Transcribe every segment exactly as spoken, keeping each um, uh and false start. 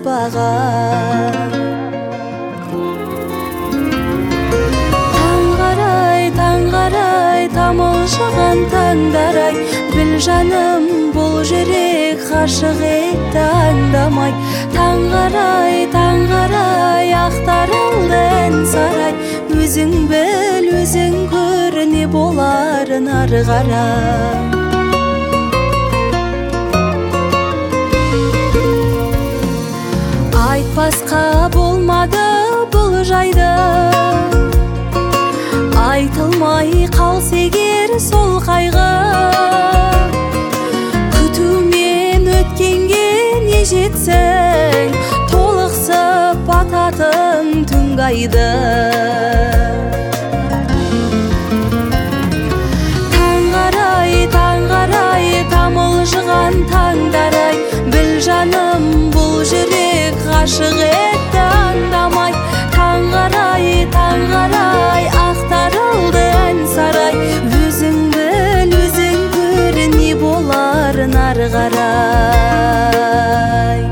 саппаган. Таң карай, таң карай, тамылжыган таңдар-ай, бил жаным бул жүрек гашык этти аңдамай. Таң карай, таң карай, актарылды эн сарай, өзүң бил, өзүң көр, не боларын ары карай. Айтпаска болмады бул жайды, айтылмай калса эгер сол кайгы, күтүүмен өткенге не жетсең, толуксуп ататын түн кайды. Таң карай, таң карай, тамылжыган таңдар-ай, бил жаным бул жүрек гашык этти аңдамай. Таң карай, таң карай, актарылды эн сарай, өзүң бил, өзүң көр, не боларын ары карай.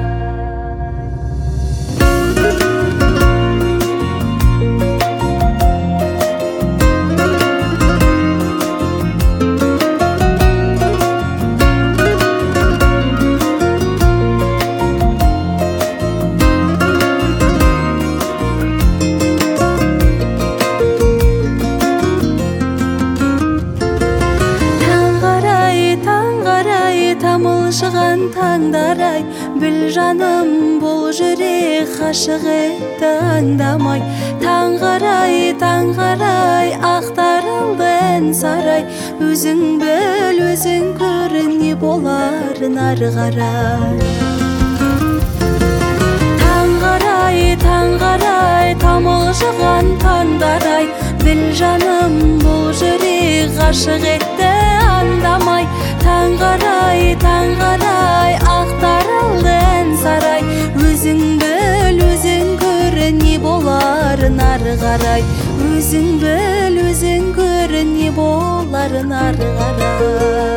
Тамылжыган таңдар-ай, бил жаным бул жүрек гашык этти аңдамай. Таң карай, таң карай, актарылды эн сарай, өзүң бил, өзүң көр, не боларын ары карай. Таң карай, таң карай, тамылжыган таңдар-ай, бил жаным бул жүрек гашык этти аңдамай. Таң карай, таң карай, актарылды эн сарай, өзүң бил, өзүң көр, не боларын ары карай. Өзүң бил, өзүң көр, не боларын ары карай.